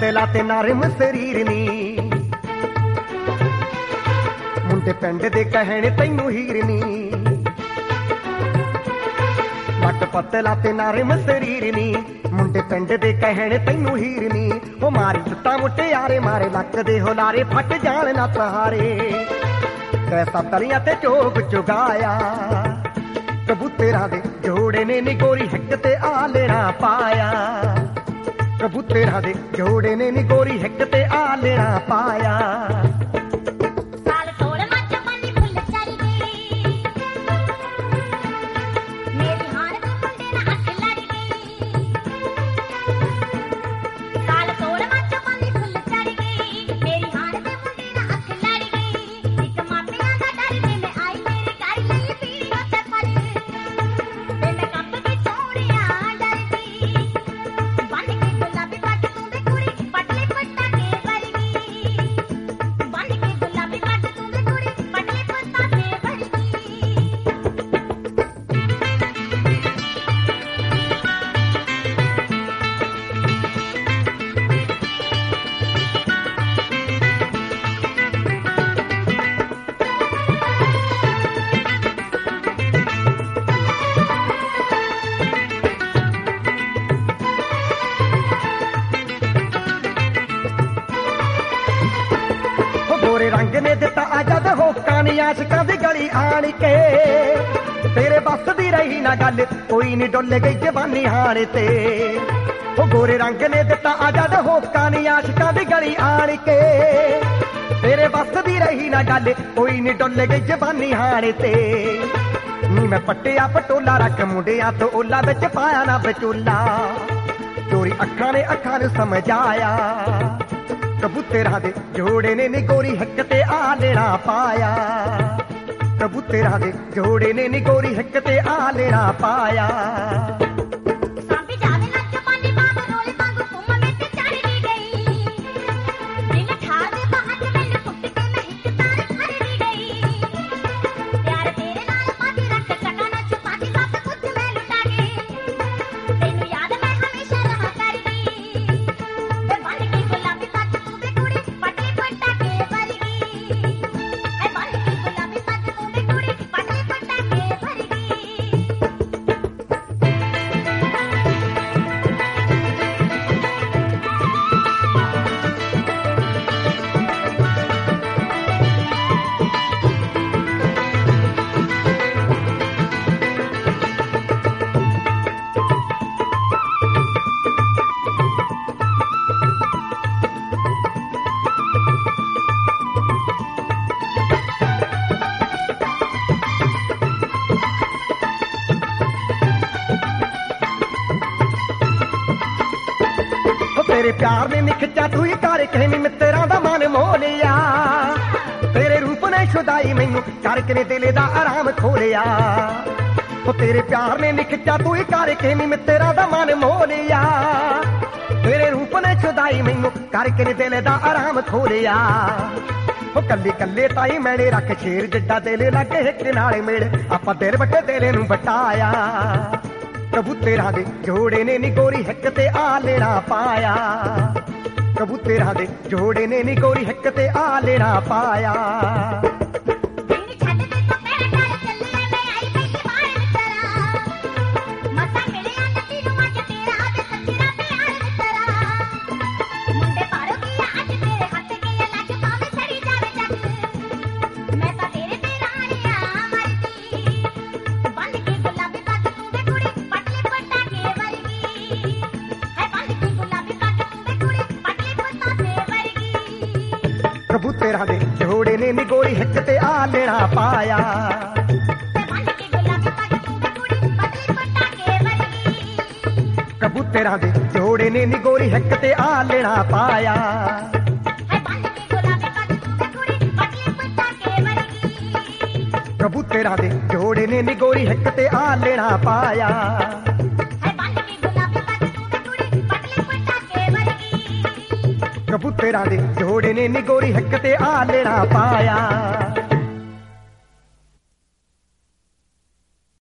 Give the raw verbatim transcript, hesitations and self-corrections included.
पतला ते नरम शरीर नी मुंडे पिंड दे कहणे तैनू हीर नी मट पतला ते नरम शरीर नी मुंडे पिंड दे कहणे तैनू हीर नी ओ मारी जुत्ता मुटियारे मारे लक दे हुलारे फट जान ना सहारे कैसा तलियां ते चोग चुगाया कबूतरां दे जोड़े ने नी गोरी हिक ते आ लेना पाया कबूतरां दे जोड़े ने नी गोरी हिक ते आ लेना पाया रंग ने दिता आजाद होका नी आशिकां दी गली आण के तेरे बस दी रही ना गल कोई नी डुल गई जवानी हाणे ते ओ गोरे रंग ने दिता आजाद होका नी आशिकां दी गली आण के तेरे बस दी रही ना गल कोई नी डुल गई जवानी हाणे ते नी मैं पट्टिया पटोला रख मुंडियां तो ओला विच पाया ना विचोला चोरी अखां ने अखां नूं समझाया कबूतरां दे जोड़े ने नी गोरी हिक ते आ लेना पाया कबूतरां दे जोड़े ने नी गोरी हिक ते आ लेना पाया तेरे प्यार ने निखचा तू ही कर कहनी मित्तरां दा मन मोह लिया तेरे रूप ने शुदाई मैनू करके ने दिल दा आराम खोलिया ओ तेरे प्यार ने निखचा तू ही कर कहनी मित्तरां दा मन मोह लिया तेरे रूप ने शुदाई मैनू करके ने दिल दा आराम खोलिया ओ कल्ले कल्ले ताई मैंने रख शेर जिड्डा दिल लगे हिक नाल मेल आपां दिल बटे दिल नूं बटाया कबूतरां दे जोड़े ने नी गोरी हिक ते आ लेना पाया कबूतरां दे जोड़े ने नी गोरी हिक ते आ लेना पाया कबूतरां दे जोड़े ने नी गोरी हिक ते आ लेना पाया कबूतरां दे जोड़े ने नी गोरी हिक ते आ लेना पाया कबूतरां दे जोड़े ने नी गोरी हिक ते आ लेना पाया कबूतरां दे जोड़े ने नी गोरी हिक ते आ लेना पाया।